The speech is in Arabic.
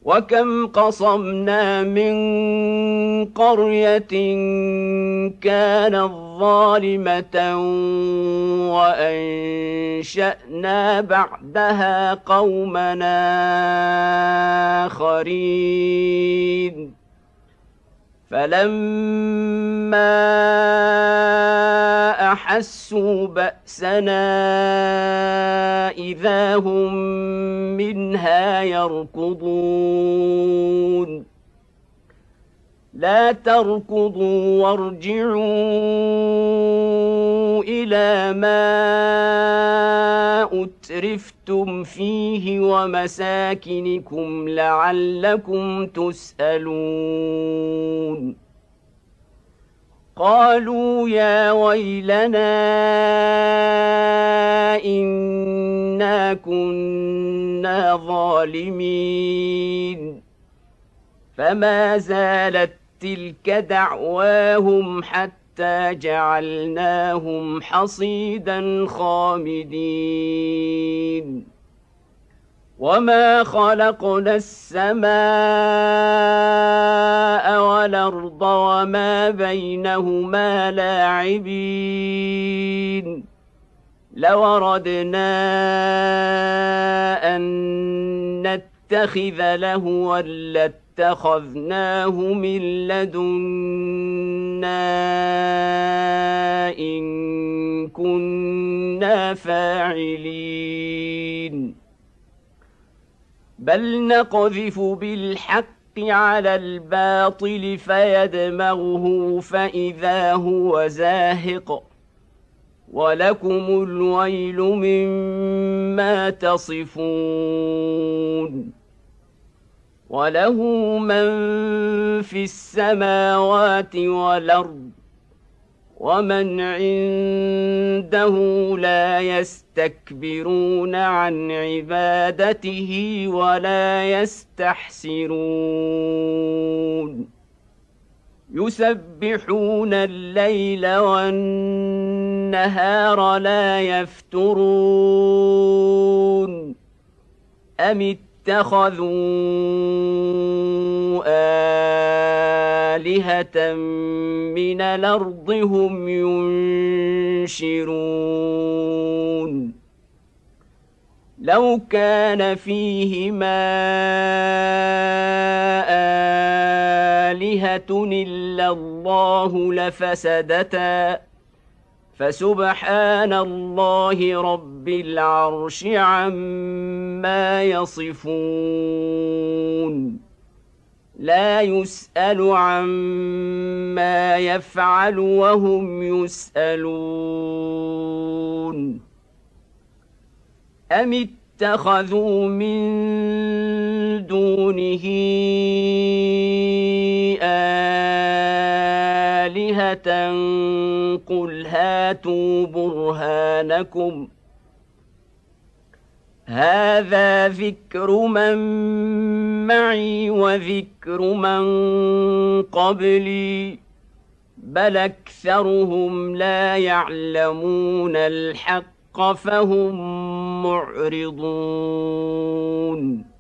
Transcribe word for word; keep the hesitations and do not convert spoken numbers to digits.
وكم قصمنا من قرية كانت ظالمة وأنشأنا بعدها قومنا آخرين فلما أحسوا بأسنا إذا هم منها يركضون لا تركضوا وارجعوا إلى ما أترفتم فيه ومساكنكم لعلكم تسألون قالوا يا ويلنا إنا كنا ظالمين فما زالت تلك دعواهم حتى جعلناهم حصيدا خامدين وما خلقنا السماء والأرض وما بينهما لاعبين لو أردنا أن نتخذ لهوا لاتخذناه من لدنا إن كنا فاعلين بل نقذف بالحق على الباطل فيدمغه فإذا هو زاهق ولكم الويل مما تصفون وله من في السماوات والأرض ومن عنده لا يستكبرون عن عبادته ولا يستحسرون يسبحون الليل والنهار لا يفترون أم اتخذوا آلهة من الأرض هم ينشرون لو كان فيهما آلهة إلا الله لفسدتا فسبحان الله رب العرش عما يصفون لا يسأل عما يفعل وهم يسألون أم اتخذوا من دونه آلهة قل هاتوا برهانكم هذا ذكر من معي وذكر من قبلي بل أكثرهم لا يعلمون الحق فهم معرضون